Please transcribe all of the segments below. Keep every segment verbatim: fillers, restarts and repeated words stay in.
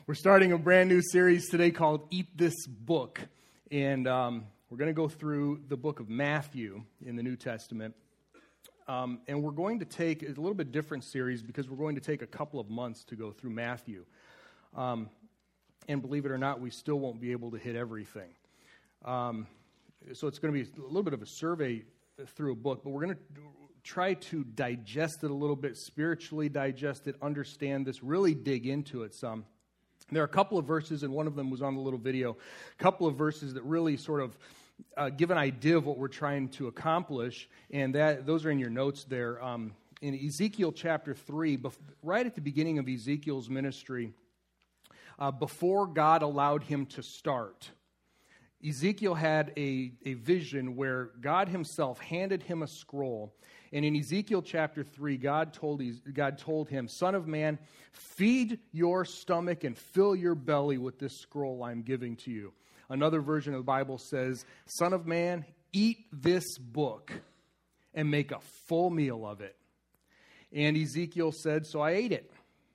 We're starting a brand new series today called Eat This Book. And um, we're going to go through the book of Matthew in the New Testament. Um, and we're going to take a little bit different series because we're going to take a couple of months to go through Matthew. Um, and believe it or not, we still won't be able to hit everything. Um, so it's going to be a little bit of a survey through a book, but we're going to try to digest it a little bit, spiritually digest it, understand this, really dig into it some. There are a couple of verses, and one of them was on the little video, a couple of verses that really sort of uh, give an idea of what we're trying to accomplish, and that those are in your notes there. Um, in Ezekiel chapter three, bef- right at the beginning of Ezekiel's ministry, uh, before God allowed him to start, Ezekiel had a, a vision where God himself handed him a scroll. And in Ezekiel chapter three, God told, God told him, "Son of man, feed your stomach and fill your belly with this scroll I'm giving to you." Another version of the Bible says, "Son of man, eat this book and make a full meal of it." And Ezekiel said, "So I ate it,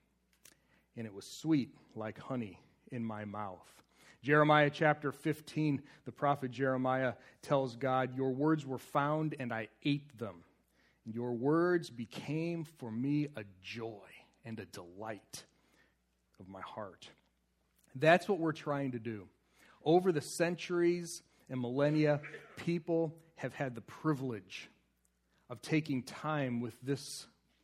and it was sweet like honey in my mouth." Jeremiah chapter fifteen, the prophet Jeremiah tells God, "Your words were found, and I ate them. Your words became for me a joy and a delight of my heart." That's what we're trying to do. Over the centuries and millennia, people have had the privilege of taking time with this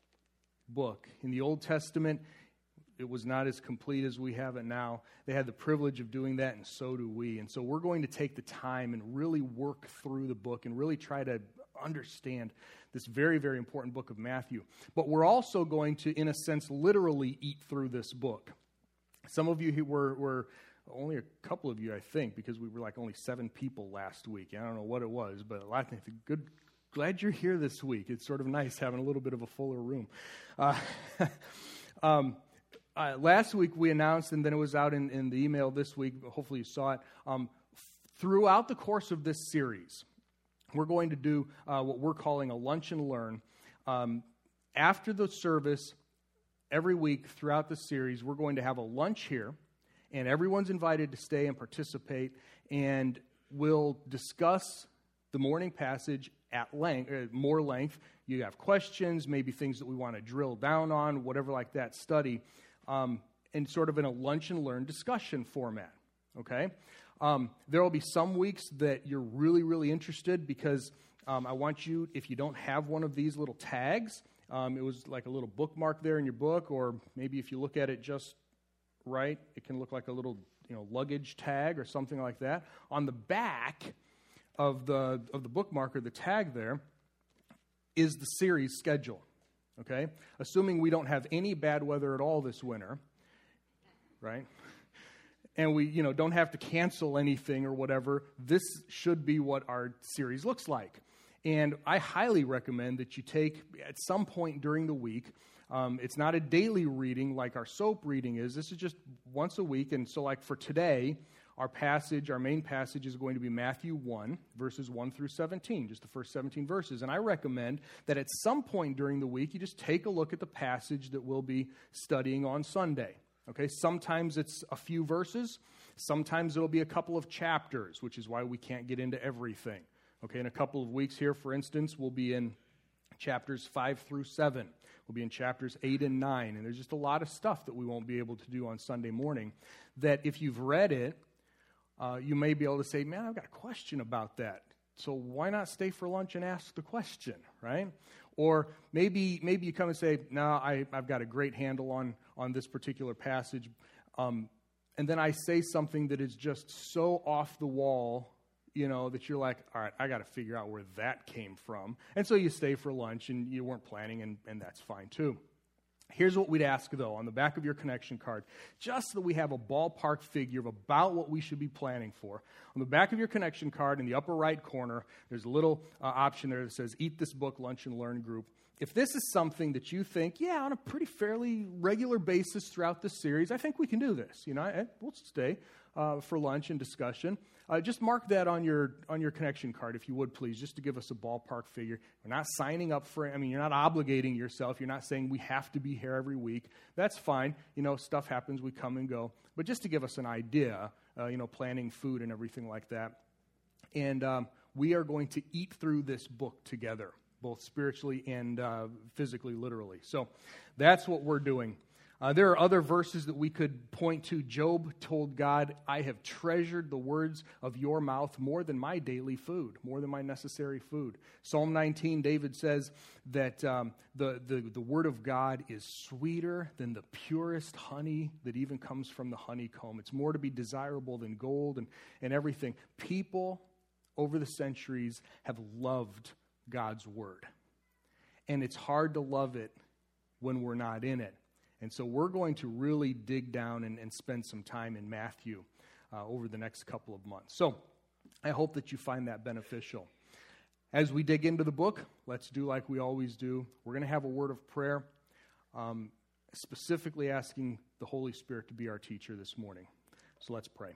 book. In the Old Testament, it was not as complete as we have it now. They had the privilege of doing that, and so do we. And so we're going to take the time and really work through the book and really try to understand this very, very important book of Matthew. But we're also going to, in a sense, literally eat through this book. Some of you who were, were only a couple of you, I think, because we were like only seven people last week. I don't know what it was, but I think good. Glad you're here this week. It's sort of nice having a little bit of a fuller room. Uh, um, uh, last week we announced, and then it was out in, in the email this week. Hopefully you saw it. Um, throughout the course of this series, we're going to do uh, what we're calling a lunch and learn. Um, after the service, every week throughout the series, we're going to have a lunch here, and everyone's invited to stay and participate, and we'll discuss the morning passage at length, uh, more length. You have questions, maybe things that we want to drill down on, whatever like that, study, um, and sort of in a lunch and learn discussion format, okay? Um, there will be some weeks that you're really, really interested because um, I want you, if you don't have one of these little tags, um, it was like a little bookmark there in your book, or maybe if you look at it just right, it can look like a little, you know, luggage tag or something like that. On the back of the of the bookmark or the tag there is the series schedule, okay? Assuming we don't have any bad weather at all this winter, right? And we, you know, don't have to cancel anything or whatever, this should be what our series looks like. And I highly recommend that you take, at some point during the week, um, it's not a daily reading like our SOAP reading is. This is just once a week. And so like for today, our passage, our main passage is going to be Matthew one, verses one through seventeen, just the first seventeen verses. And I recommend that at some point during the week, you just take a look at the passage that we'll be studying on Sunday. Okay, sometimes it's a few verses. Sometimes it'll be a couple of chapters, which is why we can't get into everything. Okay, in a couple of weeks here, for instance, we'll be in chapters five through seven. We'll be in chapters eight and nine. And there's just a lot of stuff that we won't be able to do on Sunday morning that if you've read it, uh, you may be able to say, "Man, I've got a question about that." So why not stay for lunch and ask the question, right? Or maybe maybe you come and say, "No, I, I've got a great handle on, on this particular passage." Um, and then I say something that is just so off the wall, you know, that you're like, "All right, I got to figure out where that came from." And so you stay for lunch and you weren't planning, and, and that's fine too. Here's what we'd ask, though, on the back of your connection card, just so that we have a ballpark figure of about what we should be planning for. On the back of your connection card, in the upper right corner, there's a little uh, option there that says, "Eat This Book, Lunch and Learn Group." if this is something that you think, yeah, on a pretty fairly regular basis throughout the series, I think we can do this. You know, I, we'll stay uh, for lunch and discussion. Uh, just mark that on your on your connection card, if you would, please, just to give us a ballpark figure. We're not signing up for it. I mean, you're not obligating yourself. You're not saying we have to be here every week. That's fine. You know, stuff happens. We come and go. But just to give us an idea, uh, you know, planning food and everything like that. And um, we are going to eat through this book together, both spiritually and uh, physically, literally. So that's what we're doing. Uh, there are other verses that we could point to. Job told God, I have treasured the words of your mouth more than my daily food, more than my necessary food. Psalm nineteen, David says that um, the, the, the word of God is sweeter than the purest honey that even comes from the honeycomb. It's more to be desirable than gold and, and everything. People over the centuries have loved God's word. And it's hard to love it when we're not in it. And so we're going to really dig down and, and spend some time in Matthew uh, over the next couple of months. So I hope that you find that beneficial. As we dig into the book, let's do like we always do. We're going to have a word of prayer, um, specifically asking the Holy Spirit to be our teacher this morning. So let's pray.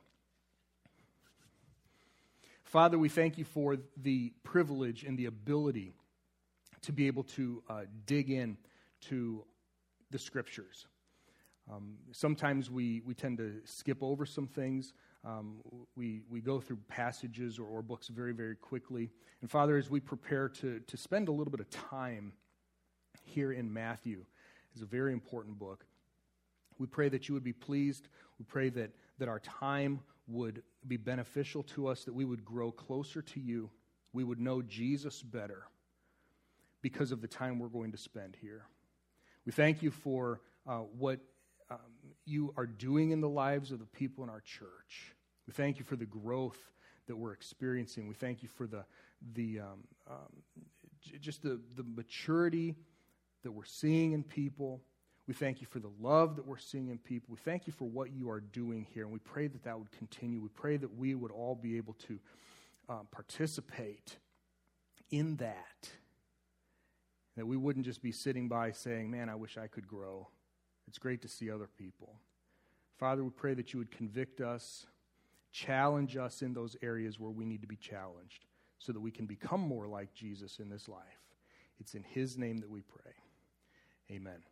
Father, we thank you for the privilege and the ability to be able to uh, dig in to the Scriptures. Um, sometimes we, we tend to skip over some things. Um, we we go through passages or, or books very, very quickly. And Father, as we prepare to, to spend a little bit of time here in Matthew, it's a very important book. We pray that you would be pleased. We pray that, that our time would be beneficial to us, that we would grow closer to you. We would know Jesus better because of the time we're going to spend here. We thank you for uh, what um, you are doing in the lives of the people in our church. We thank you for the growth that we're experiencing. We thank you for the the um, um, j- just the, the maturity that we're seeing in people. We thank you for the love that we're seeing in people. We thank you for what you are doing here, and we pray that that would continue. We pray that we would all be able to uh, participate in that. That we wouldn't just be sitting by saying, man, I wish I could grow. It's great to see other people. Father, we pray that you would convict us, challenge us in those areas where we need to be challenged so that we can become more like Jesus in this life. It's in his name that we pray. Amen.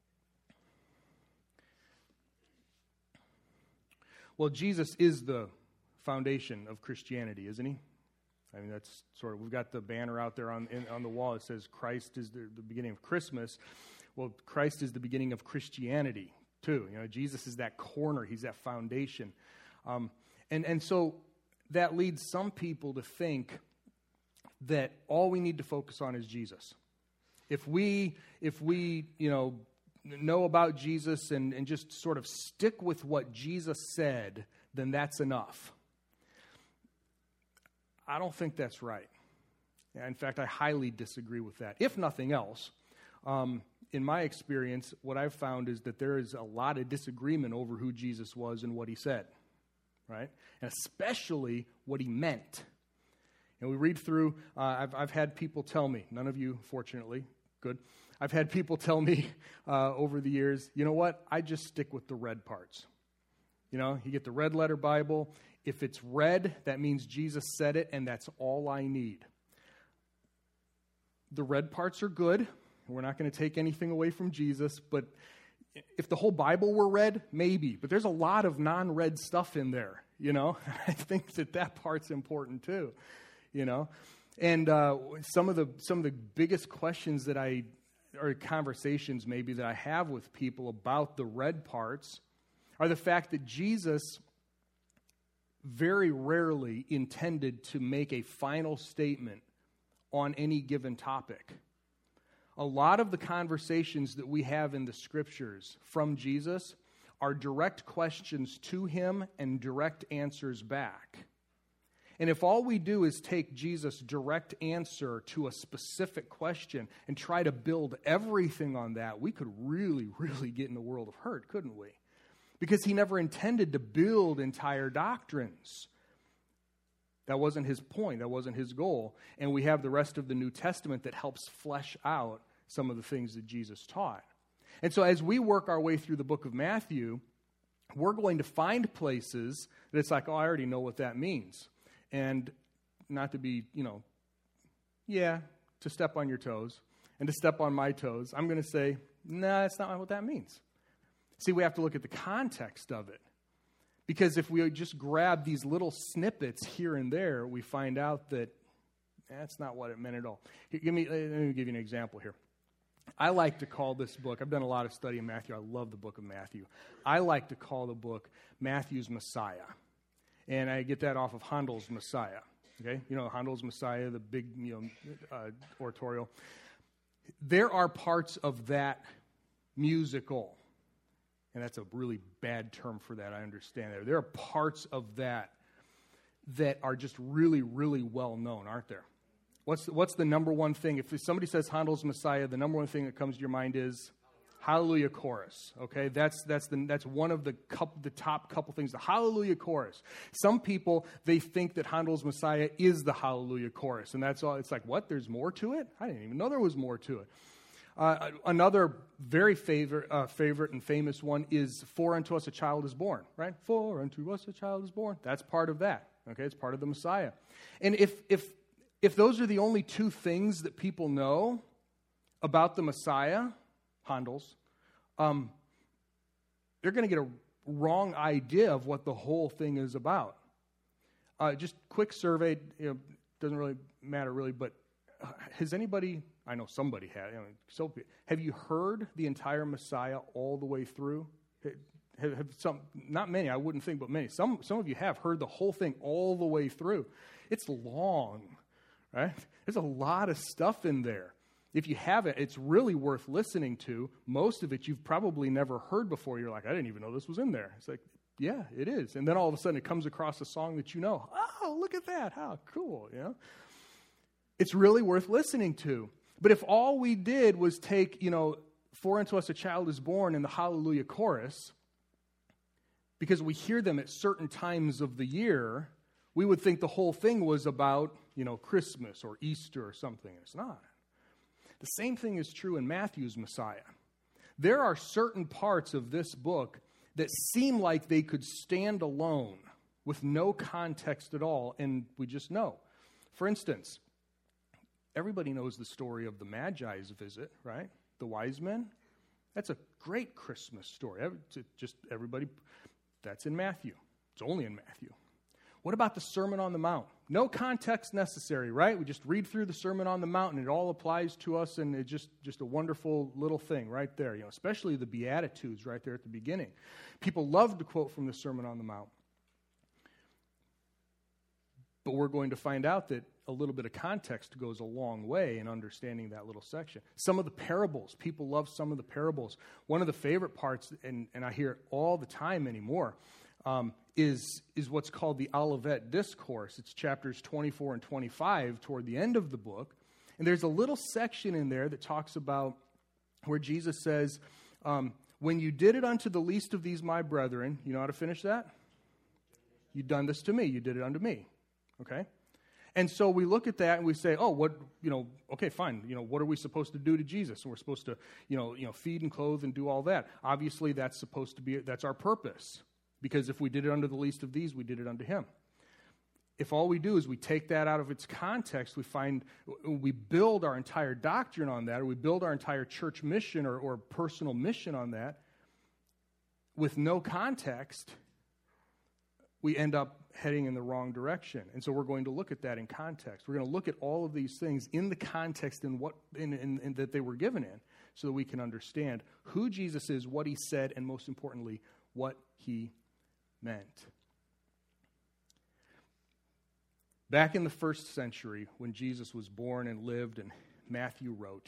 Well, Jesus is the foundation of Christianity, isn't he? I mean, that's sort of, we've got the banner out there on in, on the wall. It says Christ is the, the beginning of Christmas. Well, Christ is the beginning of Christianity, too. You know, Jesus is that corner. He's that foundation. Um, and, and so that leads some people to think that all we need to focus on is Jesus. If we, if we, you know, know about Jesus and, and just sort of stick with what Jesus said, then that's enough. I don't think that's right. In fact, I highly disagree with that. If nothing else, um, in my experience, what I've found is that there is a lot of disagreement over who Jesus was and what he said, right? And especially what he meant. And we read through, uh, I've, I've had people tell me, none of you, fortunately, good. I've had people tell me uh, over the years, you know what, I just stick with the red parts. You know, you get the red letter Bible. If it's red, that means Jesus said it, and that's all I need. The red parts are good. We're not going to take anything away from Jesus, but if the whole Bible were red, maybe. But there's a lot of non-red stuff in there, you know. I think that that part's important too, you know. And uh, some of the some of the biggest questions that I, or conversations maybe that I have with people about the red parts are the fact that Jesus very rarely intended to make a final statement on any given topic. A lot of the conversations that we have in the Scriptures from Jesus are direct questions to him and direct answers back. And if all we do is take Jesus' direct answer to a specific question and try to build everything on that, we could really, really get in a world of hurt, couldn't we? Because he never intended to build entire doctrines. That wasn't his point. That wasn't his goal. And we have the rest of the New Testament that helps flesh out some of the things that Jesus taught. And so as we work our way through the book of Matthew, we're going to find places that it's like, oh, I already know what that means. And not to be, you know, yeah, to step on your toes and to step on my toes, I'm going to say, no, nah, that's not what that means. See, we have to look at the context of it. Because if we just grab these little snippets here and there, we find out that that's not what it meant at all. Here, give me, let me give you an example here. I like to call this book, I've done a lot of study in Matthew. I love the book of Matthew. I like to call the book Matthew's Messiah. And I get that off of Handel's Messiah. Okay? You know, Handel's Messiah, the big, you know, uh, oratorio. There are parts of that musical, and that's a really bad term for that, I understand that. There are parts of that that are just really, really well known, aren't there? What's the, what's the number one thing? If somebody says Handel's Messiah, the number one thing that comes to your mind is Hallelujah Chorus. Okay, that's that's the that's one of the couple, the top couple things. The Hallelujah Chorus. Some people, they think that Handel's Messiah is the Hallelujah Chorus, and that's all. It's like, what? There's more to it? I didn't even know there was more to it. Uh, another very favorite, uh, favorite and famous one is "For unto us a child is born." Right? For unto us a child is born. That's part of that. Okay, it's part of the Messiah. And if if If those are the only two things that people know about the Messiah, Handel's, um, they're going to get a wrong idea of what the whole thing is about. Uh, just quick survey, you know, doesn't really matter really, but has anybody, I know somebody had, you know, so, have you heard the entire Messiah all the way through? Have, have some, not many, I wouldn't think, but many. Some, some of you have heard the whole thing all the way through. It's long. Right? There's a lot of stuff in there. If you haven't, it's really worth listening to. Most of it you've probably never heard before. You're like, I didn't even know this was in there. It's like, yeah, it is. And then all of a sudden it comes across a song that you know. Oh, look at that. How cool, you know? It's really worth listening to. But if all we did was take, you know, "For unto us a child is born" in the Hallelujah Chorus, because we hear them at certain times of the year, we would think the whole thing was about, you know, Christmas or Easter or something. It's not. The same thing is true in Matthew's Messiah. There are certain parts of this book that seem like they could stand alone with no context at all, and we just know. For instance, everybody knows the story of the Magi's visit, right? The wise men. That's a great Christmas story. Just everybody, that's in Matthew. It's only in Matthew. What about the Sermon on the Mount? No context necessary, right? We just read through the Sermon on the Mount, and it all applies to us, and it's just, just a wonderful little thing right there. You know, especially the Beatitudes right there at the beginning. People love to quote from the Sermon on the Mount. But we're going to find out that a little bit of context goes a long way in understanding that little section. Some of the parables, people love some of the parables. One of the favorite parts, and, and I hear it all the time anymore, Um, is is what's called the Olivet Discourse. It's chapters twenty-four and twenty-five toward the end of the book. And there's a little section in there that talks about where Jesus says, um, when you did it unto the least of these my brethren, you know how to finish that? You done this to me. You did it unto me. Okay? And so we look at that and we say, oh, what, you know, okay, fine. You know, what are we supposed to do to Jesus? And we're supposed to, you know, you know, feed and clothe and do all that. Obviously, that's supposed to be, that's our purpose. Because if we did it unto the least of these, we did it unto him. If all we do is we take that out of its context, we find, we build our entire doctrine on that, or we build our entire church mission or, or personal mission on that, with no context, we end up heading in the wrong direction. And so we're going to look at that in context. We're going to look at all of these things in the context in what in, in, in that they were given in, so that we can understand who Jesus is, what he said, and most importantly, what he meant. Back in the first century, when Jesus was born and lived and Matthew wrote,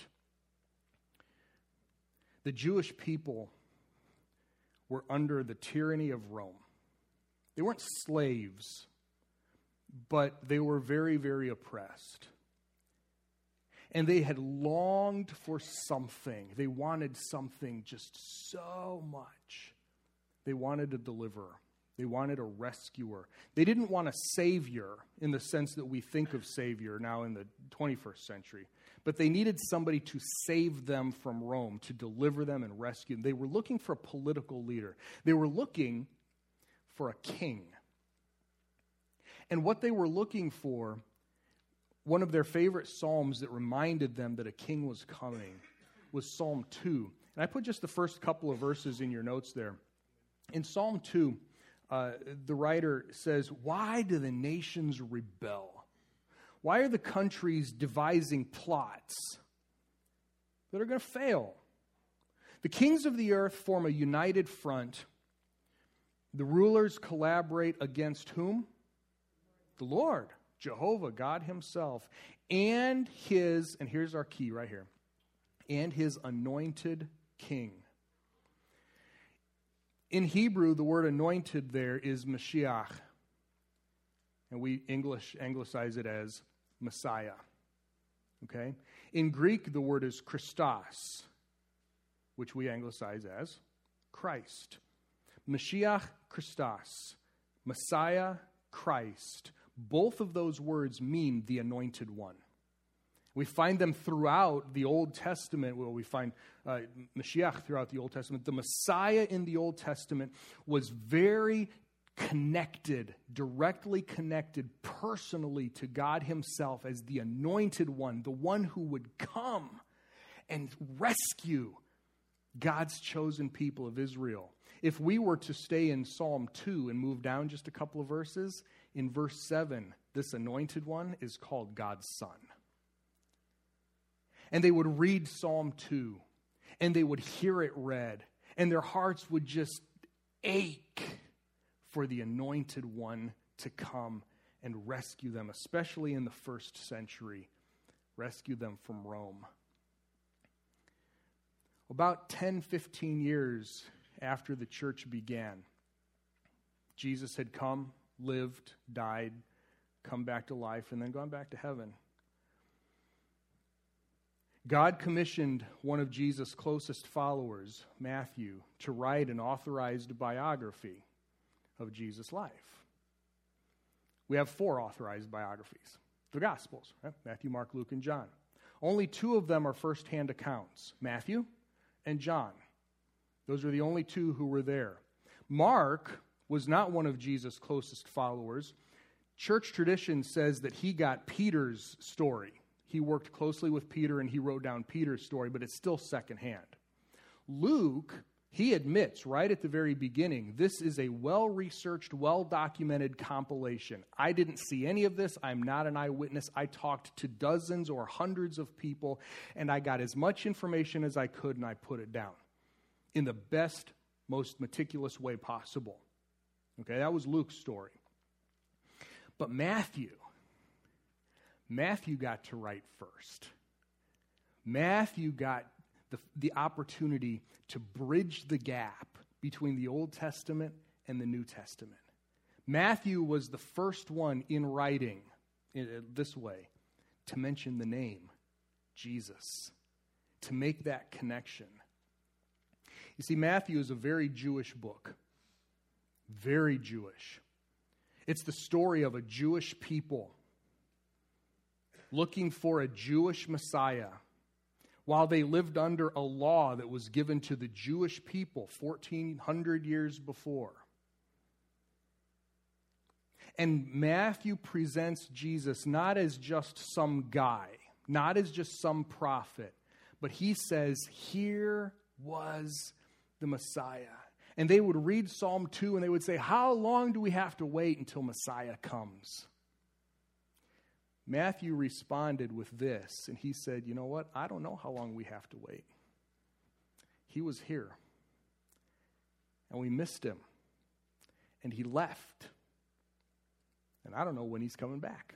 the Jewish people were under the tyranny of Rome. They weren't slaves, but they were very, very oppressed. And they had longed for something. They wanted something just so much. They wanted a deliverer. They wanted a rescuer. They didn't want a savior in the sense that we think of savior now in the twenty-first century. but they needed somebody to save them from Rome, to deliver them and rescue them. They were looking for a political leader. They were looking for a king. And what they were looking for, one of their favorite psalms that reminded them that a king was coming, was Psalm two. And I put just the first couple of verses in your notes there. In Psalm two, uh, the writer says, "Why do the nations rebel? Why are the countries devising plots that are going to fail? The kings of the earth form a united front. The rulers collaborate against whom? The Lord, Jehovah, God himself, and his," and here's our key right here, "and his anointed king." In Hebrew, the word anointed there is Mashiach, and we English anglicize it as Messiah. Okay? In Greek, the word is Christos, which we anglicize as Christ. Mashiach, Christos. Messiah, Christ. Both of those words mean the anointed one. We find them throughout the Old Testament. Well, we find uh, Mashiach throughout the Old Testament. The Messiah in the Old Testament was very connected, directly connected personally to God himself as the anointed one, the one who would come and rescue God's chosen people of Israel. If we were to stay in Psalm two and move down just a couple of verses, in verse seven, this anointed one is called God's Son. And they would read Psalm two, and they would hear it read, and their hearts would just ache for the anointed one to come and rescue them, especially in the first century, rescue them from Rome. About ten, fifteen years after the church began, Jesus had come, lived, died, come back to life, and then gone back to heaven. God commissioned one of Jesus' closest followers, Matthew, to write an authorized biography of Jesus' life. We have four authorized biographies. The Gospels, right? Matthew, Mark, Luke, and John. Only two of them are first-hand accounts, Matthew and John. Those are the only two who were there. Mark was not one of Jesus' closest followers. Church tradition says that he got Peter's story. He worked closely with Peter and he wrote down Peter's story, but it's still secondhand. Luke, he admits right at the very beginning, this is a well-researched, well-documented compilation. I didn't see any of this. I'm not an eyewitness. I talked to dozens or hundreds of people, and I got as much information as I could, and I put it down in the best, most meticulous way possible. Okay, that was Luke's story. But Matthew, Matthew got to write first. Matthew got the, the opportunity to bridge the gap between the Old Testament and the New Testament. Matthew was the first one in writing in, uh, this way to mention the name Jesus, to make that connection. You see, Matthew is a very Jewish book. Very Jewish. It's the story of a Jewish people looking for a Jewish Messiah while they lived under a law that was given to the Jewish people fourteen hundred years before. And Matthew presents Jesus not as just some guy, not as just some prophet, but he says, here was the Messiah. And they would read Psalm two and they would say, how long do we have to wait until Messiah comes? Matthew responded with this, and he said, you know what? I don't know how long we have to wait. He was here, and we missed him, and he left, and I don't know when he's coming back.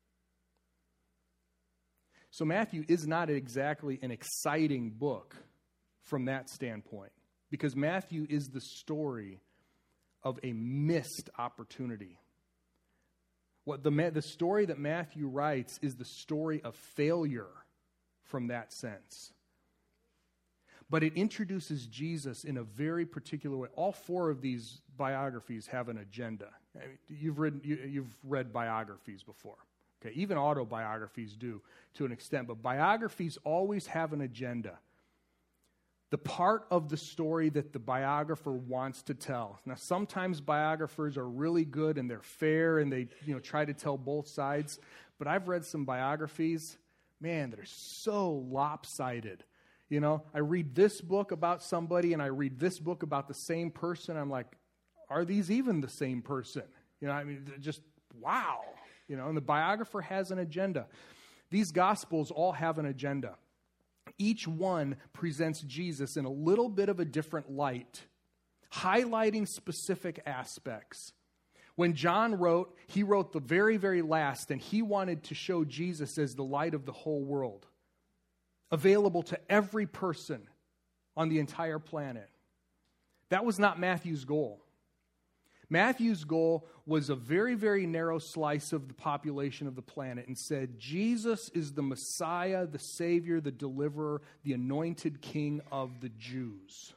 So Matthew is not exactly an exciting book from that standpoint, because Matthew is the story of a missed opportunity. What the, the story that Matthew writes is the story of failure from that sense. But it introduces Jesus in a very particular way. All four of these biographies have an agenda. I mean, you've read, you, you've read biographies before. Okay, even autobiographies do to an extent, but biographies always have an agenda. The part of the story that the biographer wants to tell. Now, sometimes biographers are really good and they're fair and they, you know, try to tell both sides, but I've read some biographies, man, that are so lopsided. You know, I read this book about somebody and I read this book about the same person. I'm like, are these even the same person? You know, I mean, just, wow. You know, and the biographer has an agenda. These Gospels all have an agenda. Each one presents Jesus in a little bit of a different light, highlighting specific aspects. When John wrote, he wrote the very, very last, and he wanted to show Jesus as the light of the whole world, available to every person on the entire planet. That was not Matthew's goal. Matthew's goal was a very, very narrow slice of the population of the planet and said, Jesus is the Messiah, the Savior, the Deliverer, the anointed King of the Jews.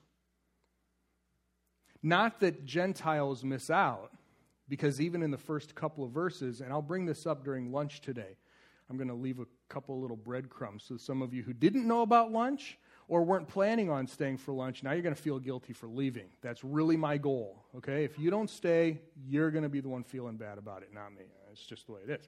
Not that Gentiles miss out, because even in the first couple of verses, and I'll bring this up during lunch today, I'm going to leave a couple little breadcrumbs. So some of you who didn't know about lunch or weren't planning on staying for lunch, now you're going to feel guilty for leaving. That's really my goal, okay? If you don't stay, you're going to be the one feeling bad about it, not me. It's just the way it is.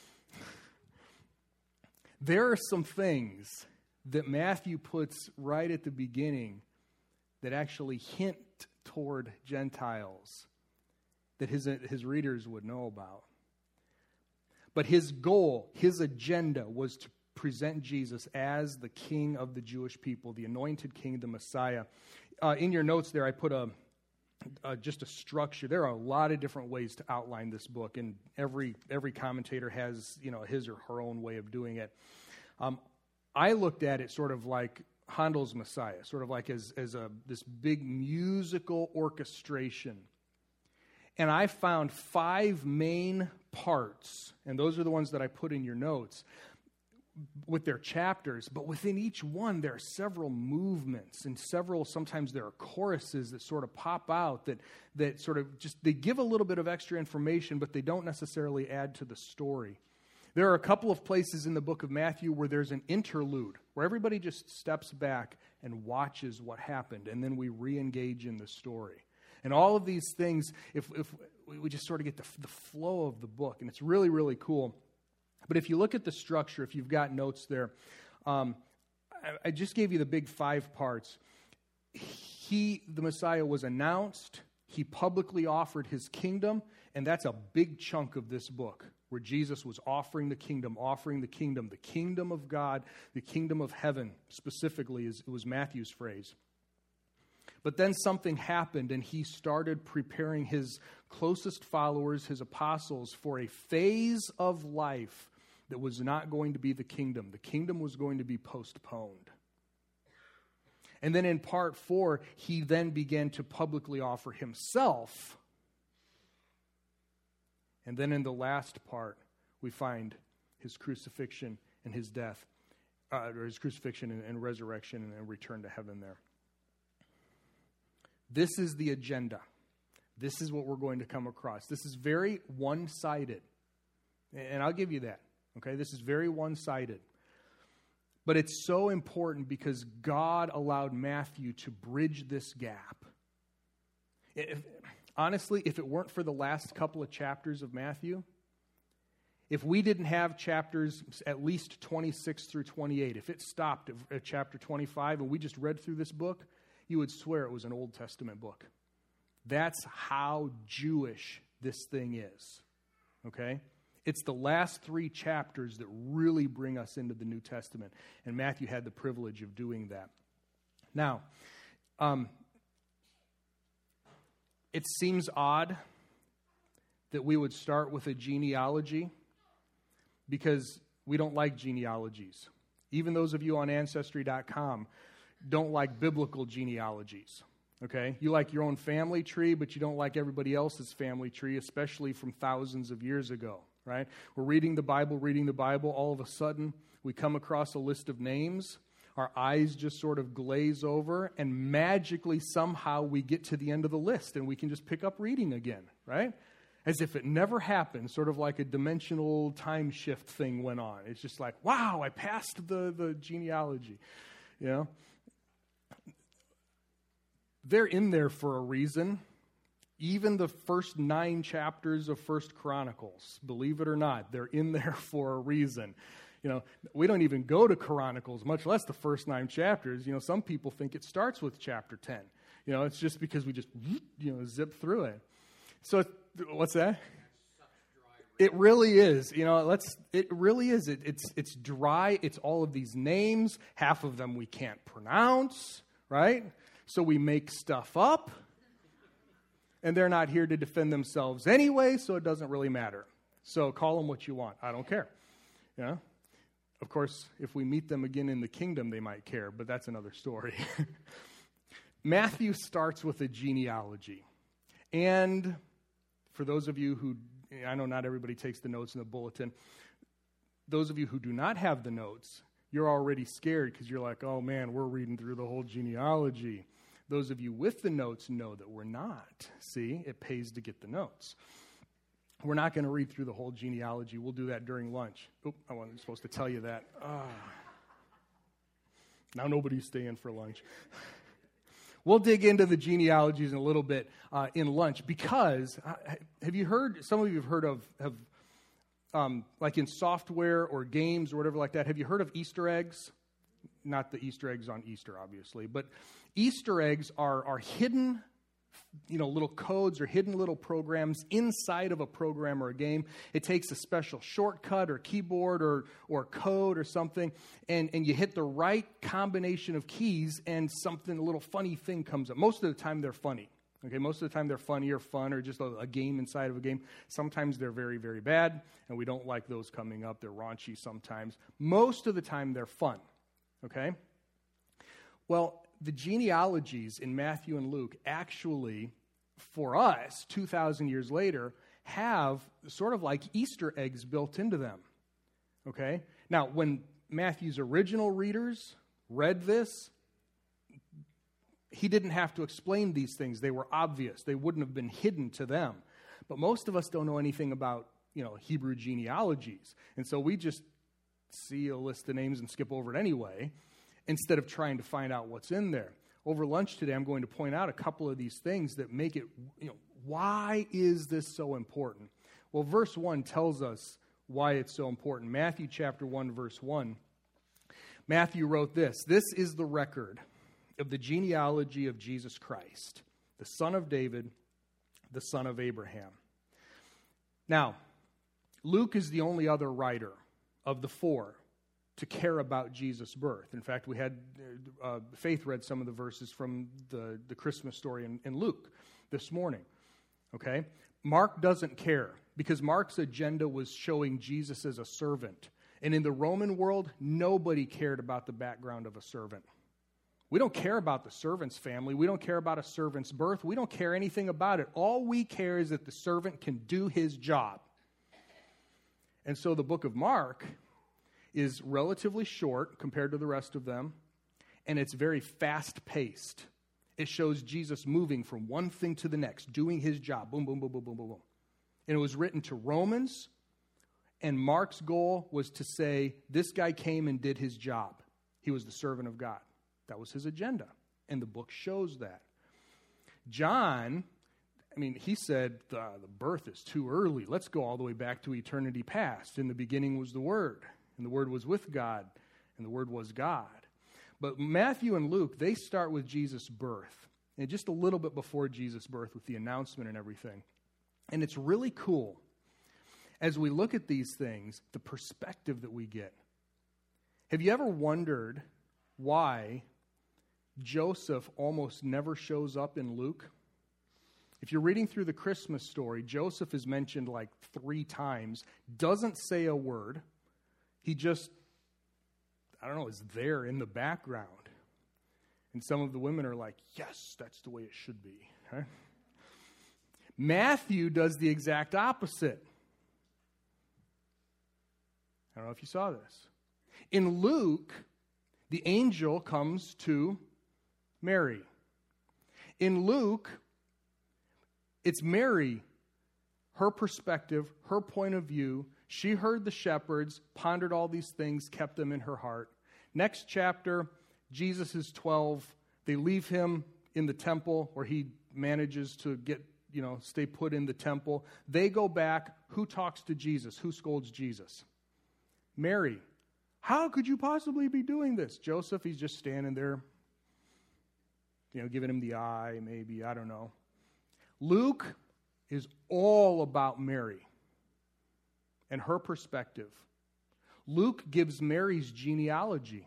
There are some things that Matthew puts right at the beginning that actually hint toward Gentiles that his, his readers would know about. But his goal, his agenda was to present Jesus as the King of the Jewish people, the anointed King, the Messiah. Uh, in your notes there, I put a, a just a structure. There are a lot of different ways to outline this book, and every every commentator has, you know, his or her own way of doing it. Um, I looked at it sort of like Handel's Messiah, sort of like as as a this big musical orchestration. And I found five main parts, and those are the ones that I put in your notes, with their chapters, but within each one there are several movements and several, sometimes there are choruses that sort of pop out that that sort of just, they give a little bit of extra information, but they don't necessarily add to the story. There are a couple of places in the book of Matthew where there's an interlude, where everybody just steps back and watches what happened, and then we re-engage in the story. And all of these things, if, if we just sort of get the, the flow of the book, and it's really, really cool. But if you look at the structure, if you've got notes there, um, I, I just gave you the big five parts. He, the Messiah, was announced. He publicly offered his kingdom, and that's a big chunk of this book, where Jesus was offering the kingdom, offering the kingdom, the kingdom of God, the kingdom of heaven, specifically, is, it was Matthew's phrase. But then something happened, and he started preparing his closest followers, his apostles, for a phase of life that was not going to be the kingdom. The kingdom was going to be postponed. And then in part four, he then began to publicly offer himself. And then in the last part, we find his crucifixion and his death, uh, or his crucifixion and, and resurrection and, and return to heaven there. This is the agenda. This is what we're going to come across. This is very one-sided. And I'll give you that. Okay, this is very one-sided. But it's so important because God allowed Matthew to bridge this gap. If, honestly, if it weren't for the last couple of chapters of Matthew, if we didn't have chapters at least twenty-six through twenty-eight, if it stopped at, at chapter twenty-five and we just read through this book, you would swear it was an Old Testament book. That's how Jewish this thing is. Okay? It's the last three chapters that really bring us into the New Testament. And Matthew had the privilege of doing that. Now, um, it seems odd that we would start with a genealogy because we don't like genealogies. Even those of you on Ancestry dot com don't like biblical genealogies. Okay? You like your own family tree, but you don't like everybody else's family tree, especially from thousands of years ago. Right? We're reading the Bible, reading the Bible. All of a sudden, we come across a list of names. Our eyes just sort of glaze over, and magically, somehow, we get to the end of the list, and we can just pick up reading again. Right? as if it never happened, sort of like a dimensional time shift thing went on. It's just like, wow, I passed the, the genealogy, you know? They're in there for a reason. Even the first nine chapters of First Chronicles, believe it or not, they're in there for a reason. You know, we don't even go to Chronicles, much less the first nine chapters. You know, some people think it starts with chapter ten. You know, it's just because we just, you know, zip through it. So, what's that? It really is. You know, let's. It really is. It, it's it's dry. It's all of these names. Half of them we can't pronounce, right? So we make stuff up. And they're not here to defend themselves anyway, so it doesn't really matter. So call them what you want. I don't care. You know? Of course, if we meet them again in the kingdom, they might care, but that's another story. Matthew starts with a genealogy. And for those of you who, I know not everybody takes the notes in the bulletin. Those of you who do not have the notes, you're already scared because you're like, oh man, we're reading through the whole genealogy. Those of you with the notes know that we're not. See, it pays to get the notes. We're not going to read through the whole genealogy. We'll do that during lunch. Oop, I wasn't supposed to tell you that. Ah. Now nobody's staying for lunch. We'll dig into the genealogies in a little bit uh, in lunch because, uh, have you heard, some of you have heard of, have, um, like in software or games or whatever like that, have you heard of Easter eggs? Not the Easter eggs on Easter, obviously, but Easter eggs are, are hidden, you know, little codes or hidden little programs inside of a program or a game. It takes a special shortcut or keyboard or or code or something, and, and you hit the right combination of keys, and something, a little funny thing comes up. Most of the time, they're funny. Okay, most of the time they're funny or fun or just a, a game inside of a game. Sometimes they're very, very bad, and we don't like those coming up. They're raunchy sometimes. Most of the time, they're fun. Okay? Well, the genealogies in Matthew and Luke actually, for us, two thousand years later, have sort of like Easter eggs built into them. Okay? Now, when Matthew's original readers read this, he didn't have to explain these things. They were obvious. They wouldn't have been hidden to them. But most of us don't know anything about, you know, Hebrew genealogies. And so we just see a list of names and skip over it anyway, instead of trying to find out what's in there. Over lunch today, I'm going to point out a couple of these things that make it, you know, why is this so important? Well, verse one tells us why it's so important. Matthew chapter one, verse one. Matthew wrote this, "This is the record of the genealogy of Jesus Christ, the son of David, the son of Abraham." Now, Luke is the only other writer of the four to care about Jesus' birth. In fact, we had, uh, Faith read some of the verses from the, the Christmas story in, in Luke this morning, okay? Mark doesn't care because Mark's agenda was showing Jesus as a servant. And in the Roman world, nobody cared about the background of a servant. We don't care about the servant's family. We don't care about a servant's birth. We don't care anything about it. All we care is that the servant can do his job. And so the book of Mark is relatively short compared to the rest of them, and it's very fast-paced. It shows Jesus moving from one thing to the next, doing his job. Boom, boom, boom, boom, boom, boom, boom. And it was written to Romans, and Mark's goal was to say, this guy came and did his job. He was the servant of God. That was his agenda, and the book shows that. John, I mean, he said the, the birth is too early. Let's go all the way back to eternity past. In the beginning was the Word, and the Word was with God, and the Word was God. But Matthew and Luke, they start with Jesus' birth, and just a little bit before Jesus' birth with the announcement and everything. And it's really cool. As we look at these things, the perspective that we get. Have you ever wondered why Joseph almost never shows up in Luke? If you're reading through the Christmas story, Joseph is mentioned like three times, doesn't say a word. He just, I don't know, is there in the background. And some of the women are like, yes, that's the way it should be. Right? Matthew does the exact opposite. I don't know if you saw this. In Luke, the angel comes to Mary. In Luke, it's Mary, her perspective, her point of view. She heard the shepherds, pondered all these things, kept them in her heart. Next chapter, Jesus is twelve. They leave him in the temple where he manages to get, you know, stay put in the temple. They go back. Who talks to Jesus? Who scolds Jesus? Mary. How could you possibly be doing this? Joseph, he's just standing there, you know, giving him the eye, maybe, I don't know. Luke is all about Mary and her perspective. Luke gives Mary's genealogy.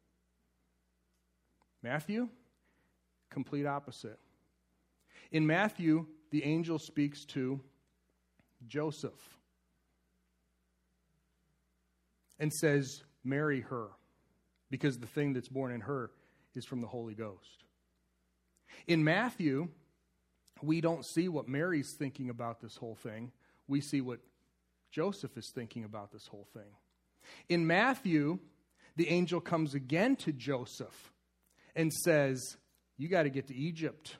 Matthew, complete opposite. In Matthew, the angel speaks to Joseph and says, marry her, because the thing that's born in her is from the Holy Ghost. In Matthew, we don't see what Mary's thinking about this whole thing. We see what Joseph is thinking about this whole thing. In Matthew, the angel comes again to Joseph and says, you got to get to Egypt.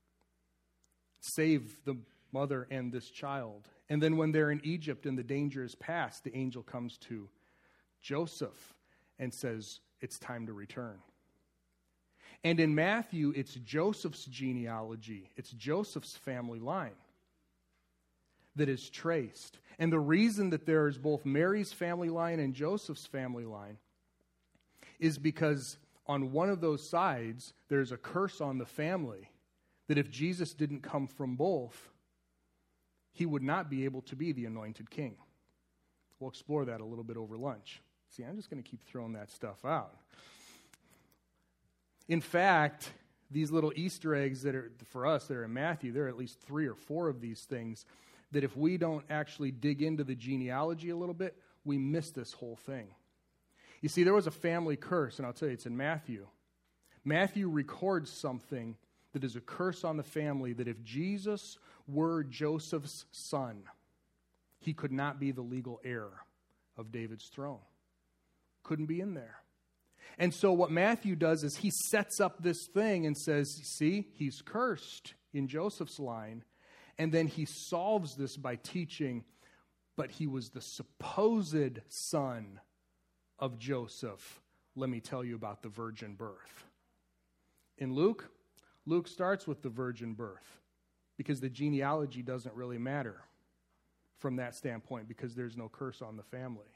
Save the mother and this child. And then when they're in Egypt and the danger is past, the angel comes to Joseph and says, it's time to return. And in Matthew, it's Joseph's genealogy. It's Joseph's family line that is traced. And the reason that there is both Mary's family line and Joseph's family line is because on one of those sides, there's a curse on the family that if Jesus didn't come from both, he would not be able to be the anointed king. We'll explore that a little bit over lunch. See, I'm just going to keep throwing that stuff out. In fact, these little Easter eggs that are, for us, that are in Matthew, there are at least three or four of these things that if we don't actually dig into the genealogy a little bit, we miss this whole thing. You see, there was a family curse, and I'll tell you, it's in Matthew. Matthew records something that is a curse on the family, that if Jesus were Joseph's son, he could not be the legal heir of David's throne. Couldn't be in there. And so what Matthew does is he sets up this thing and says, see, he's cursed in Joseph's line. And then he solves this by teaching, but he was the supposed son of Joseph. Let me tell you about the virgin birth. In Luke, Luke starts with the virgin birth because the genealogy doesn't really matter from that standpoint because there's no curse on the family.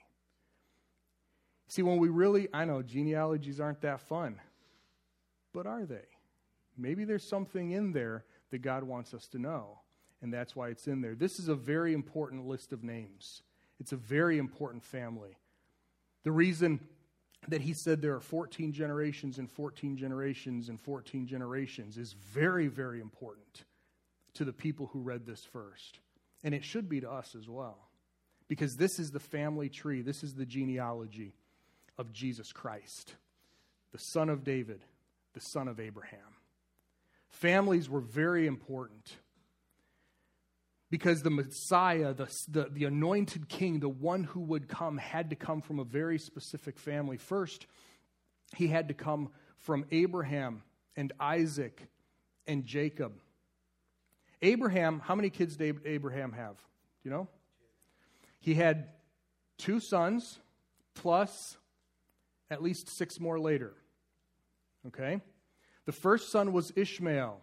See, when we really, I know genealogies aren't that fun, but are they? Maybe there's something in there that God wants us to know, and that's why it's in there. This is a very important list of names. It's a very important family. The reason that he said there are fourteen generations and fourteen generations and fourteen generations is very, very important to the people who read this first. And it should be to us as well, because this is the family tree. This is the genealogy of Jesus Christ, the son of David, the son of Abraham. Families were very important because the Messiah, the, the, the anointed king, the one who would come, had to come from a very specific family. First, he had to come from Abraham and Isaac and Jacob. Abraham, how many kids did Abraham have? Do you know? He had two sons plus at least six more later. Okay? The first son was Ishmael.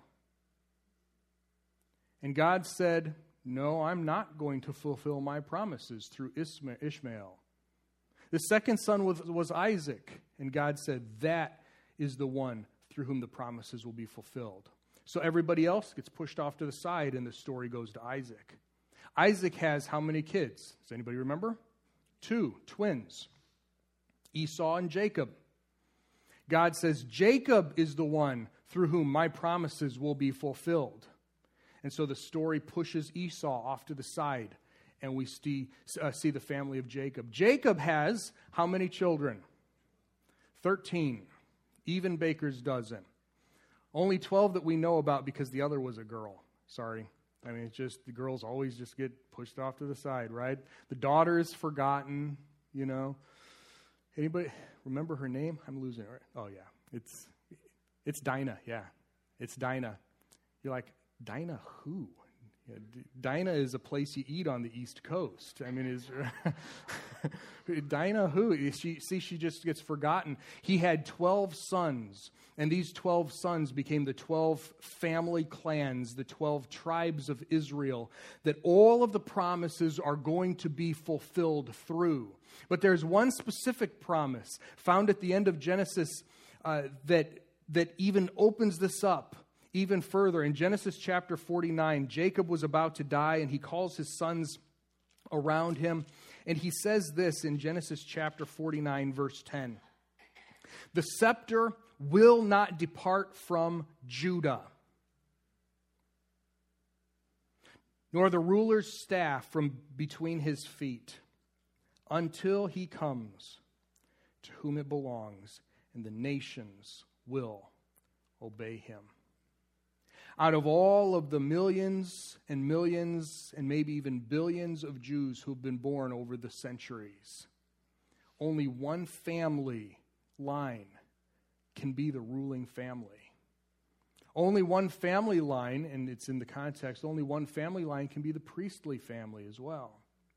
And God said, no, I'm not going to fulfill my promises through Ishmael. The second son was, was Isaac. And God said, that is the one through whom the promises will be fulfilled. So everybody else gets pushed off to the side, and the story goes to Isaac. Isaac has how many kids? Does anybody remember? Two, twins. Esau and Jacob. God says, Jacob is the one through whom my promises will be fulfilled. And so the story pushes Esau off to the side, and we see, uh, see the family of Jacob. Jacob has how many children? Thirteen. Even baker's dozen. Only twelve that we know about because the other was a girl. Sorry. I mean, it's just, the girls always just get pushed off to the side, right? The daughter is forgotten, you know. Anybody remember her name? I'm losing it. Right? Oh, yeah. It's it's Dinah, yeah. It's Dinah. You're like, Dinah who? Yeah, D- Dinah is a place you eat on the East Coast. I mean, is Dinah who? She, see, she just gets forgotten. He had twelve sons, and these twelve sons became the twelve family clans, the twelve tribes of Israel, that all of the promises are going to be fulfilled through. But there's one specific promise found at the end of Genesis uh, that, that even opens this up even further. In Genesis chapter forty-nine, Jacob was about to die, and he calls his sons around him. And he says this in Genesis chapter forty-nine, verse ten. The scepter will not depart from Judah, nor the ruler's staff from between his feet, until he comes to whom it belongs, and the nations will obey him. Out of all of the millions and millions and maybe even billions of Jews who've been born over the centuries, only one family line can be the ruling family. Only one family line, and it's in the context, only one family line can be the priestly family as well.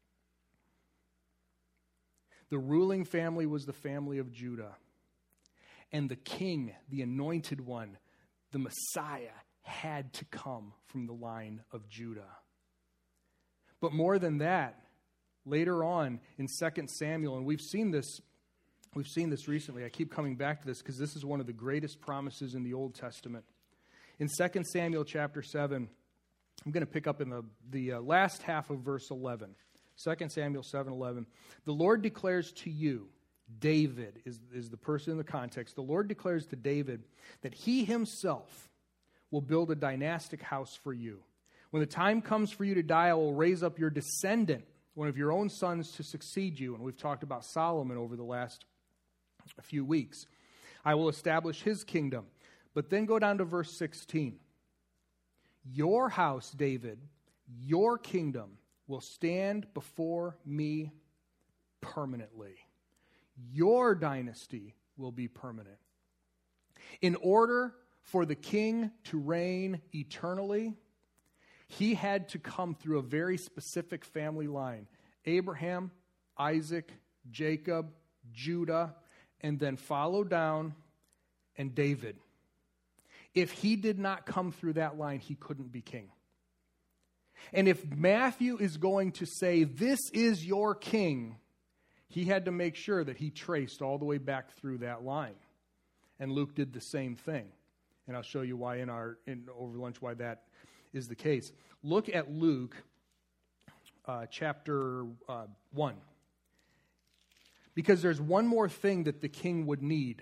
The ruling family was the family of Judah. And the king, the anointed one, the Messiah, had to come from the line of Judah. But more than that, later on in Second Samuel, and we've seen this, we've seen this recently. I keep coming back to this because this is one of the greatest promises in the Old Testament. In Second Samuel chapter seven, I'm going to pick up in the, the uh, last half of verse eleven. Second Samuel seven eleven. The Lord declares to you, David is, is the person in the context. The Lord declares to David that he himself will build a dynastic house for you. When the time comes for you to die, I will raise up your descendant, one of your own sons, to succeed you. And we've talked about Solomon over the last few weeks. I will establish his kingdom. But then go down to verse sixteen. Your house, David, your kingdom will stand before me permanently. Your dynasty will be permanent. In order for the king to reign eternally, he had to come through a very specific family line. Abraham, Isaac, Jacob, Judah, and then follow down, and David. If he did not come through that line, he couldn't be king. And if Matthew is going to say, this is your king, he had to make sure that he traced all the way back through that line. And Luke did the same thing. And I'll show you why in our in over lunch why that is the case. Look at Luke uh, chapter uh, one. Because there's one more thing that the king would need.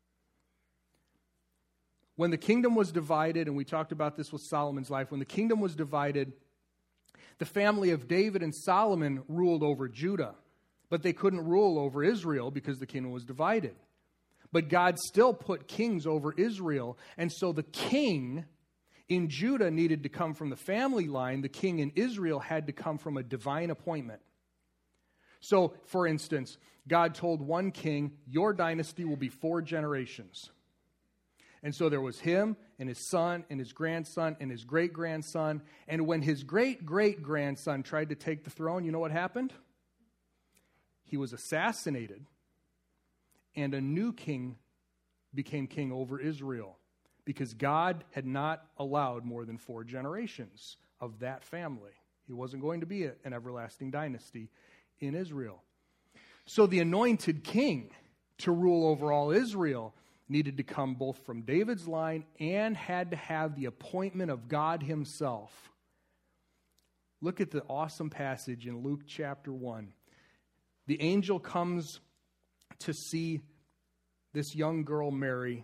When the kingdom was divided, and we talked about this with Solomon's life, when the kingdom was divided, the family of David and Solomon ruled over Judah. But they couldn't rule over Israel because the kingdom was divided. But God still put kings over Israel. And so the king in Judah needed to come from the family line. The king in Israel had to come from a divine appointment. So, for instance, God told one king, your dynasty will be four generations. And so there was him and his son and his grandson and his great-grandson. And when his great-great-grandson tried to take the throne, you know what happened? He was assassinated. And a new king became king over Israel because God had not allowed more than four generations of that family. He wasn't going to be a, an everlasting dynasty in Israel. So the anointed king to rule over all Israel needed to come both from David's line and had to have the appointment of God himself. Look at the awesome passage in Luke chapter one. The angel comes to see this young girl, Mary.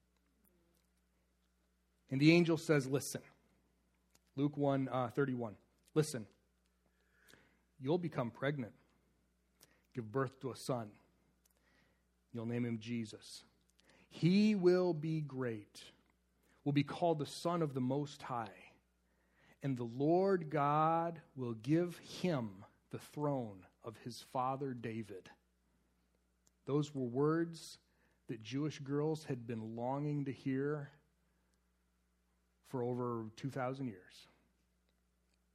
And the angel says, listen, Luke one thirty-one, listen, you'll become pregnant, give birth to a son. You'll name him Jesus. He will be great, will be called the Son of the Most High. And the Lord God will give him the throne of his father David. Those were words that Jewish girls had been longing to hear for over two thousand years.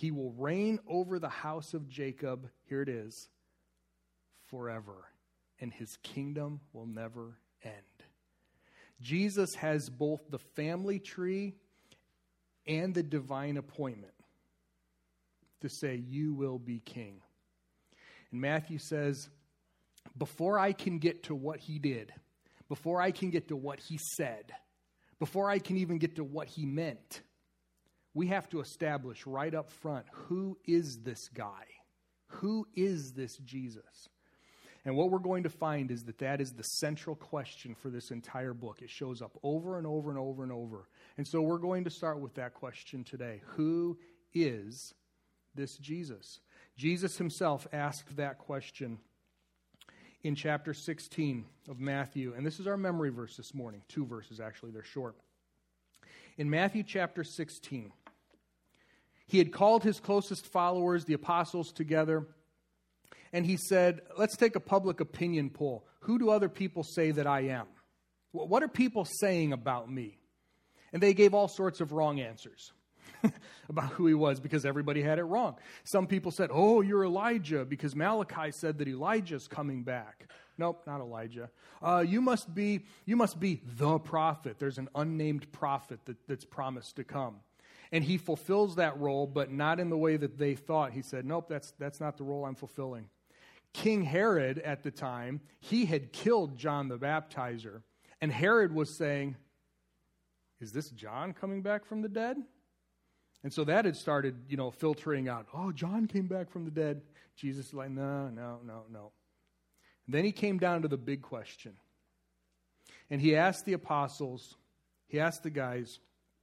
He will reign over the house of Jacob, here it is, forever, and his kingdom will never end. Jesus has both the family tree and the divine appointment to say, you will be king. And Matthew says, before I can get to what he did, before I can get to what he said, before I can even get to what he meant, we have to establish right up front, who is this guy? Who is this Jesus? And what we're going to find is that that is the central question for this entire book. It shows up over and over and over and over. And so we're going to start with that question today. Who is this Jesus? Jesus himself asked that question in chapter sixteen of Matthew. And this is our memory verse this morning. Two verses, actually. They're short. In Matthew chapter sixteen, he had called his closest followers, the apostles, together. And he said, let's take a public opinion poll. Who do other people say that I am? What are people saying about me? And they gave all sorts of wrong answers about who he was, because everybody had it wrong. Some people said, oh, you're Elijah, because Malachi said that Elijah's coming back. Nope, not Elijah. Uh, you must be you must be the prophet. There's an unnamed prophet that, that's promised to come. And he fulfills that role, but not in the way that they thought. He said, nope, that's that's not the role I'm fulfilling. King Herod at the time, he had killed John the Baptizer. And Herod was saying, is this John coming back from the dead? And so that had started, you know, filtering out. Oh, John came back from the dead. Jesus is like, no, no, no, no. And then he came down to the big question. And he asked the apostles, he asked the guys,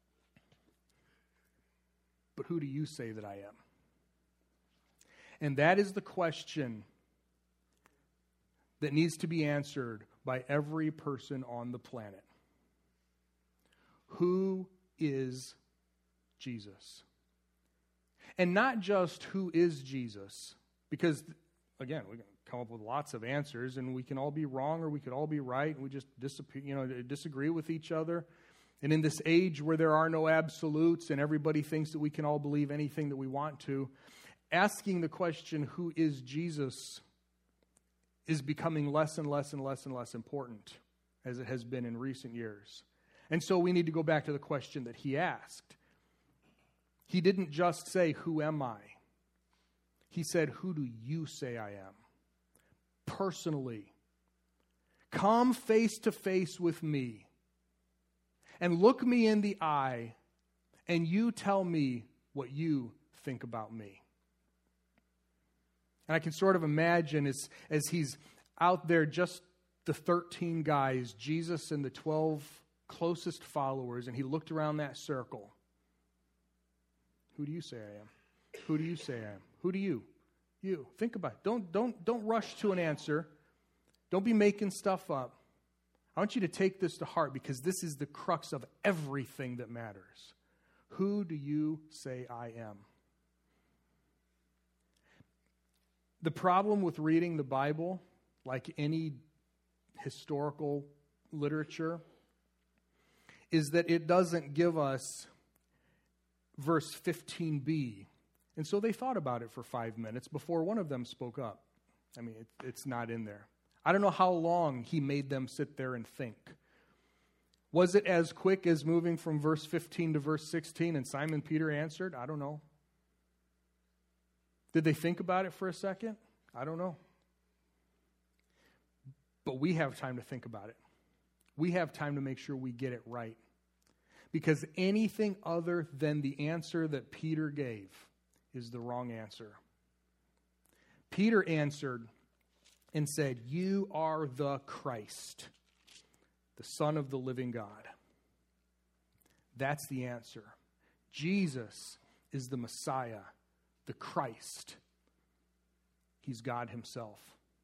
but who do you say that I am? And that is the question that needs to be answered by every person on the planet. Who is Jesus? And not just who is Jesus, because, again, we can come up with lots of answers, and we can all be wrong or we could all be right, and we just disappear, you know, disagree with each other. And in this age where there are no absolutes and everybody thinks that we can all believe anything that we want to, asking the question, who is Jesus, is becoming less and less and less and less important as it has been in recent years. And so we need to go back to the question that he asked. He didn't just say, who am I? He said, who do you say I am? Personally. Come face to face with me and look me in the eye, and you tell me what you think about me. And I can sort of imagine as, as he's out there, just the thirteen guys, Jesus and the twelve closest followers, and he looked around that circle. Who do you say I am? Who do you say I am? Who do you? You. Think about it. Don't, don't, don't rush to an answer. Don't be making stuff up. I want you to take this to heart, because this is the crux of everything that matters. Who do you say I am? The problem with reading the Bible, like any historical literature, is that it doesn't give us verse fifteen b. And so they thought about it for five minutes before one of them spoke up. I mean, it, it's not in there. I don't know how long he made them sit there and think. Was it as quick as moving from verse fifteen to verse sixteen and Simon Peter answered? I don't know. Did they think about it for a second? I don't know. But we have time to think about it. We have time to make sure we get it right. Because anything other than the answer that Peter gave is the wrong answer. Peter answered and said, you are the Christ, the Son of the living God. That's the answer. Jesus is the Messiah, the Christ. He's God himself.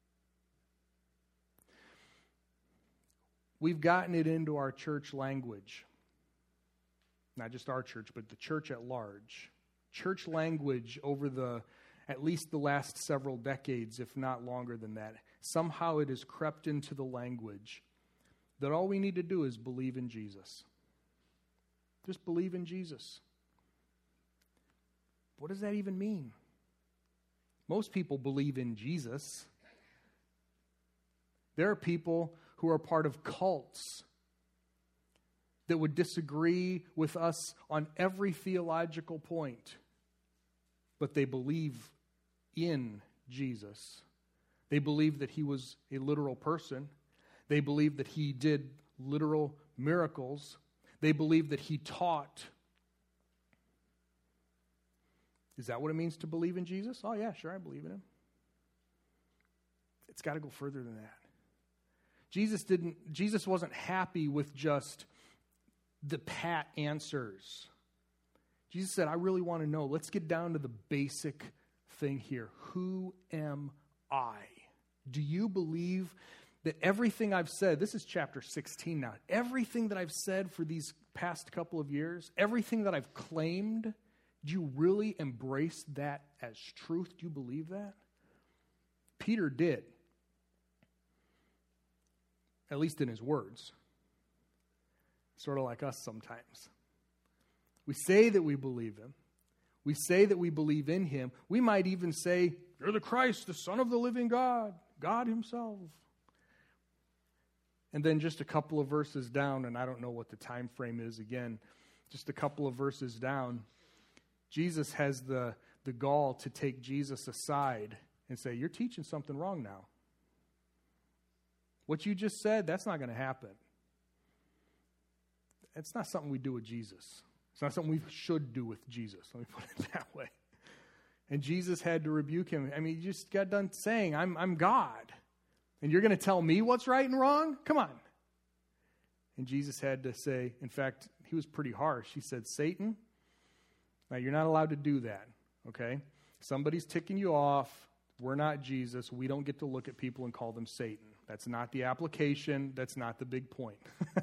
We've gotten it into our church language. Not just our church, but the church at large. Church language over the, at least the last several decades, if not longer than that. Somehow it has crept into the language that all we need to do is believe in Jesus. Just believe in Jesus. What does that even mean? Most people believe in Jesus. There are people who are part of cults that would disagree with us on every theological point, but they believe in Jesus. They believe that he was a literal person. They believe that he did literal miracles. They believe that he taught. Is that what it means to believe in Jesus? Oh yeah, sure, I believe in him. It's got to go further than that. Jesus didn't, Jesus wasn't happy with just the pat answers. Jesus said, I really want to know. Let's get down to the basic thing here. Who am I? Do you believe that everything I've said, this is chapter sixteen now, everything that I've said for these past couple of years, everything that I've claimed, do you really embrace that as truth? Do you believe that? Peter did. At least in his words. Sort of like us sometimes. We say that we believe him. We say that we believe in him. We might even say, you're the Christ, the Son of the living God, God himself. And then just a couple of verses down, and I don't know what the time frame is again, just a couple of verses down, Jesus has the, the gall to take Jesus aside and say, you're teaching something wrong now. What you just said, that's not going to happen. It's not something we do with Jesus. It's not something we should do with Jesus. Let me put it that way. And Jesus had to rebuke him. I mean, he just got done saying, I'm, I'm God. And you're going to tell me what's right and wrong? Come on. And Jesus had to say, in fact, he was pretty harsh. He said, Satan, now you're not allowed to do that, okay? Somebody's ticking you off. We're not Jesus. We don't get to look at people and call them Satan. That's not the application. That's not the big point.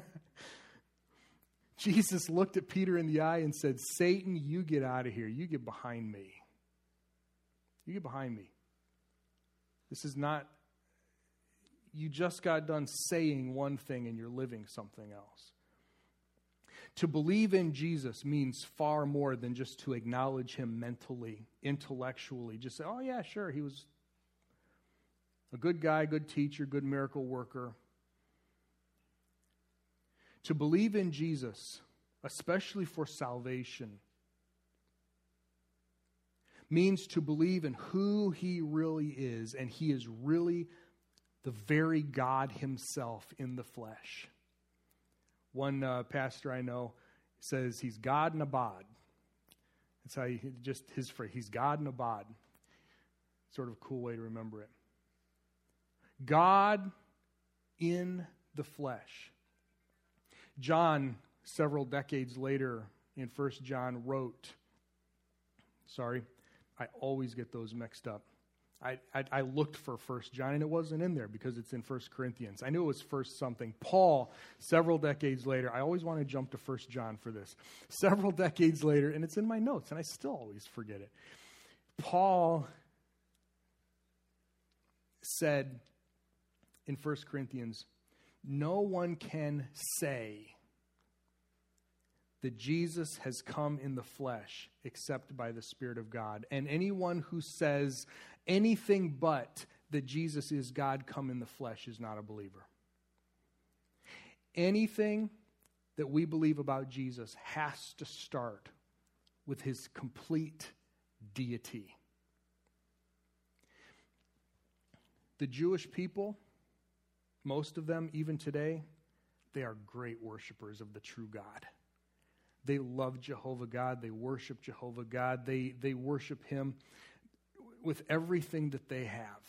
Jesus looked at Peter in the eye and said, Satan, you get out of here. You get behind me. You get behind me. This is not, you just got done saying one thing and you're living something else. To believe in Jesus means far more than just to acknowledge him mentally, intellectually. Just say, oh yeah, sure, he was a good guy, good teacher, good miracle worker. To believe in Jesus, especially for salvation, means to believe in who he really is, and he is really the very God himself in the flesh. One uh, pastor I know says he's God in a bod. That's how he, just his phrase, he's God in a bod. Sort of a cool way to remember it. God in the flesh. John, several decades later, in First John, wrote, sorry, I always get those mixed up. I, I, I looked for First John, and it wasn't in there because it's in First Corinthians. I knew it was First something. Paul, several decades later, I always want to jump to First John for this. Several decades later, and it's in my notes, and I still always forget it. Paul said in First Corinthians, no one can say that Jesus has come in the flesh except by the Spirit of God. And anyone who says anything but that Jesus is God come in the flesh is not a believer. Anything that we believe about Jesus has to start with his complete deity. The Jewish people, most of them, even today, they are great worshipers of the true God. They love Jehovah God. They worship Jehovah God. They, they worship him with everything that they have.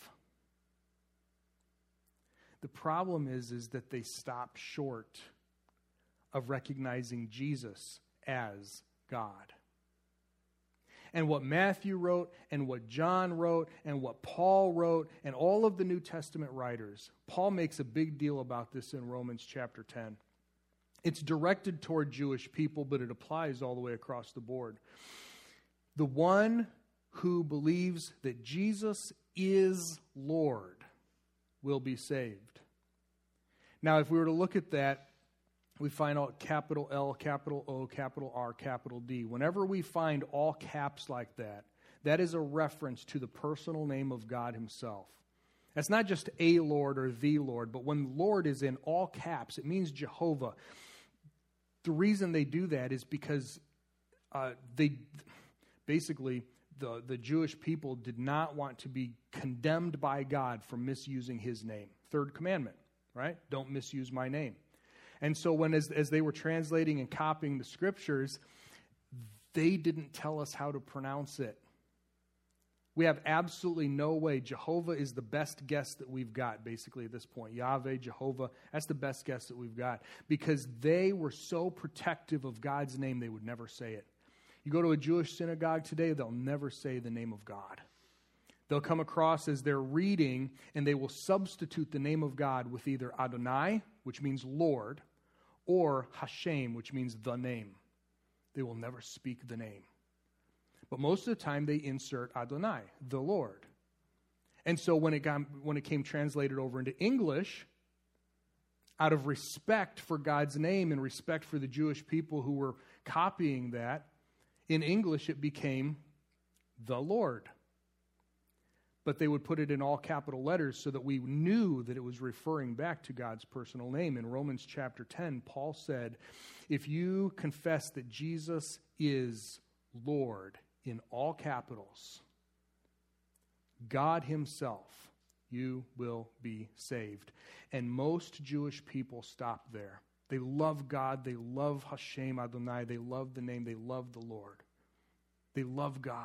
The problem is, is that they stop short of recognizing Jesus as God. And what Matthew wrote, and what John wrote, and what Paul wrote, and all of the New Testament writers, Paul makes a big deal about this in Romans chapter ten. It's directed toward Jewish people, but it applies all the way across the board. The one who believes that Jesus is Lord will be saved. Now, if we were to look at that we find all capital L, capital O, capital R, capital D. Whenever we find all caps like that, that is a reference to the personal name of God himself. That's not just a Lord or the Lord, but when Lord is in all caps, it means Jehovah. The reason they do that is because uh, they basically, the, the Jewish people did not want to be condemned by God for misusing his name. Third commandment, right? Don't misuse my name. And so when as, as they were translating and copying the scriptures, they didn't tell us how to pronounce it. We have absolutely no way. Jehovah is the best guess that we've got, basically, at this point. Yahweh, Jehovah, that's the best guess that we've got. Because they were so protective of God's name, they would never say it. You go to a Jewish synagogue today, they'll never say the name of God. They'll come across as they're reading, and they will substitute the name of God with either Adonai, which means Lord, or Hashem, which means the name. They will never speak the name. But most of the time, they insert Adonai, the Lord. And so when it got, when it came translated over into English, out of respect for God's name and respect for the Jewish people who were copying that, in English it became the Lord. But they would put it in all capital letters so that we knew that it was referring back to God's personal name. In Romans chapter ten, Paul said, if you confess that Jesus is Lord in all capitals, God himself, you will be saved. And most Jewish people stop there. They love God. They love Hashem Adonai. They love the name. They love the Lord. They love God.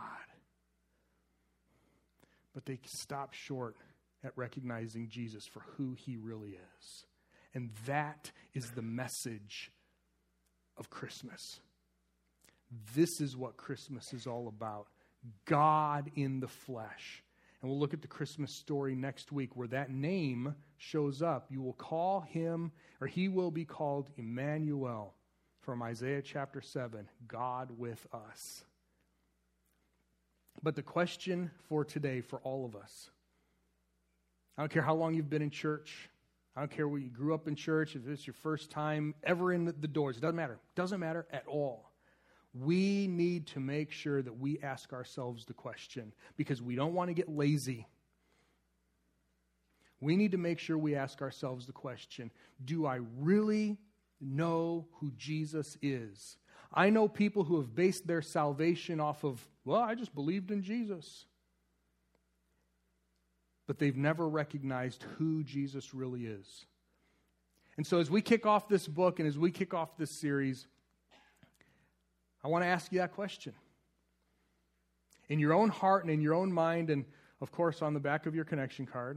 But they stop short at recognizing Jesus for who he really is. And that is the message of Christmas. This is what Christmas is all about. God in the flesh. And we'll look at the Christmas story next week where that name shows up. You will call him, or he will be called Emmanuel, from Isaiah chapter seven, God with us. But the question for today for all of us, I don't care how long you've been in church. I don't care where you grew up in church, if it's your first time ever in the doors. It doesn't matter. It doesn't matter at all. We need to make sure that we ask ourselves the question because we don't want to get lazy. We need to make sure we ask ourselves the question, do I really know who Jesus is? I know people who have based their salvation off of, well, I just believed in Jesus. But they've never recognized who Jesus really is. And so as we kick off this book and as we kick off this series, I want to ask you that question. In your own heart and in your own mind, and of course on the back of your connection card,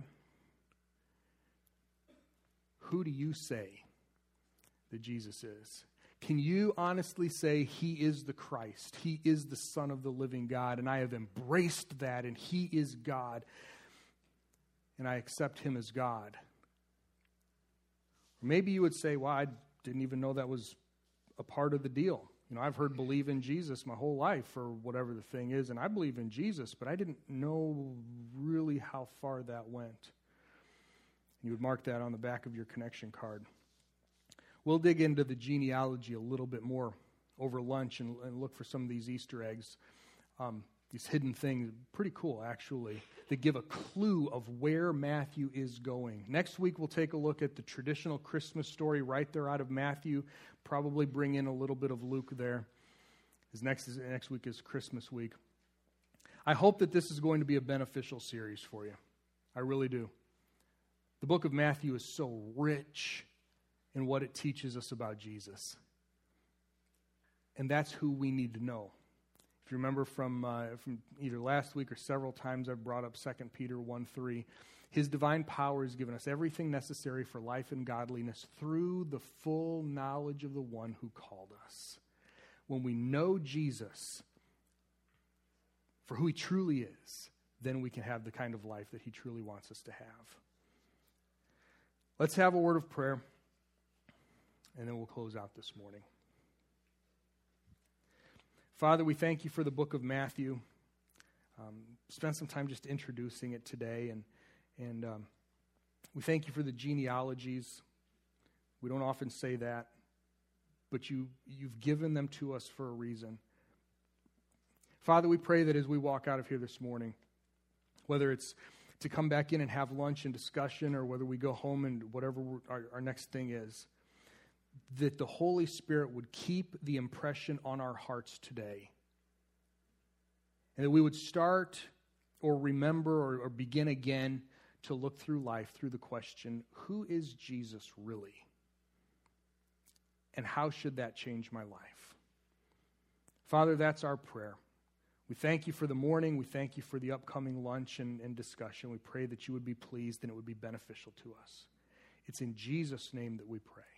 who do you say that Jesus is? Can you honestly say he is the Christ? He is the Son of the living God, and I have embraced that, and he is God, and I accept him as God. Or maybe you would say, well, I didn't even know that was a part of the deal. You know, I've heard believe in Jesus my whole life, or whatever the thing is, and I believe in Jesus, but I didn't know really how far that went. You would mark that on the back of your connection card. We'll dig into the genealogy a little bit more over lunch and, and look for some of these Easter eggs, um, these hidden things. Pretty cool, actually, that give a clue of where Matthew is going. Next week, we'll take a look at the traditional Christmas story right there out of Matthew, probably bring in a little bit of Luke there. As next, is, next week is Christmas week. I hope that this is going to be a beneficial series for you. I really do. The book of Matthew is so rich in what it teaches us about Jesus. And that's who we need to know. If you remember from uh, from either last week or several times I've brought up Second Peter one three, his divine power has given us everything necessary for life and godliness through the full knowledge of the one who called us. When we know Jesus for who he truly is, then we can have the kind of life that he truly wants us to have. Let's have a word of prayer. And then we'll close out this morning. Father, we thank you for the book of Matthew. Um, spent some time just introducing it today. And, and um, we thank you for the genealogies. We don't often say that. but you, you've given them to us for a reason. Father, we pray that as we walk out of here this morning, whether it's to come back in and have lunch and discussion, or whether we go home and whatever our, our next thing is, that the Holy Spirit would keep the impression on our hearts today. And that we would start or remember or, or begin again to look through life through the question, who is Jesus really? And how should that change my life? Father, that's our prayer. We thank you for the morning. We thank you for the upcoming lunch and, and discussion. We pray that you would be pleased and it would be beneficial to us. It's in Jesus' name that we pray.